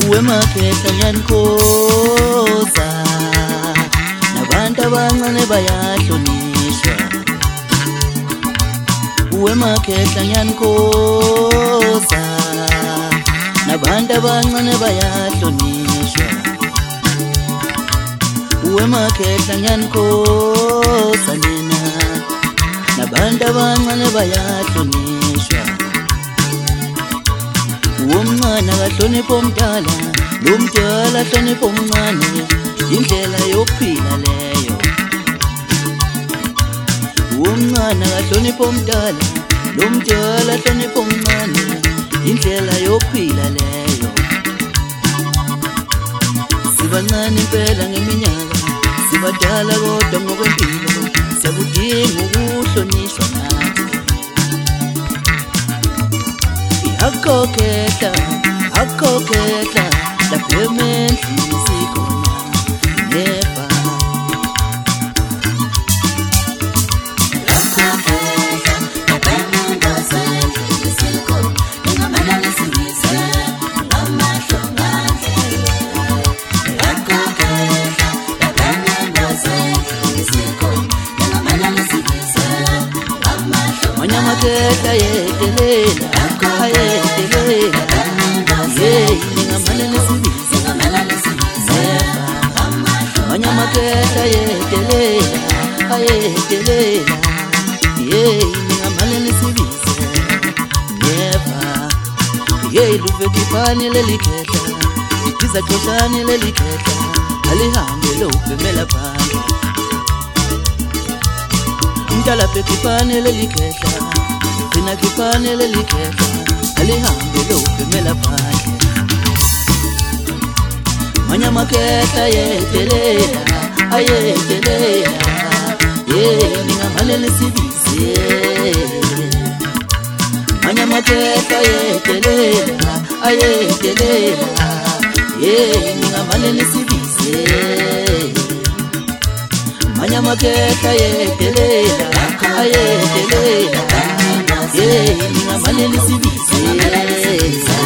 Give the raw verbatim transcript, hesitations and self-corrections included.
Uwemakhetha ngiyanikhoza, nabantu abancane bayahlonishwa. Uwemakhetha ngiyanikhoza, nabantu abancane bayahlonishwa. Uwemakhetha ngiyanikhoza nina, nabantu abancane bayahlonishwa. Umncane akahlonipha omdala, lomdala ahlonipha omncane, indlela yokuphila leyo. Umncane akahlonipha omdala, lomdala ahlonipha omncane, indlela yokuphila leyo. Sibancane impela ngeminyaka, sibadala kodwa ngokwempilo, siyakudinga ukuhlonishwa nathi. Akokhetha, akokhetha, lapho emendlini sikhona never. Akokhetha, lapho emendlini sikhona, ngingamana nesingise, ngamahlo ngandlela. Akokhetha, lapho emendlini sikhona, ngingamana nesingise, ngamahlo. Manyamakhetha yedelela, ayedelela, yeah, ningamane nesibisi, manyamakhetha yedelela, ayedelela, yeah, ningamane nesibisi, never, yeah, luve kipani lelikhetha, ikiza choshani lelikhetha, alihambe lobhemela phansi. Mdala pe kipani lelikhetha, Kina kipane lelikhetha, alihambe lobhemela phansi. Manyamakhetha yedelela, ayedelela, yeah, ningamane nesibisi. Manyamakhetha yedelela, ayedelela, yeah, ningamane nesibisi. Manyamakhetha yedelela, ayedelela, yeah, ningamane nesibisi.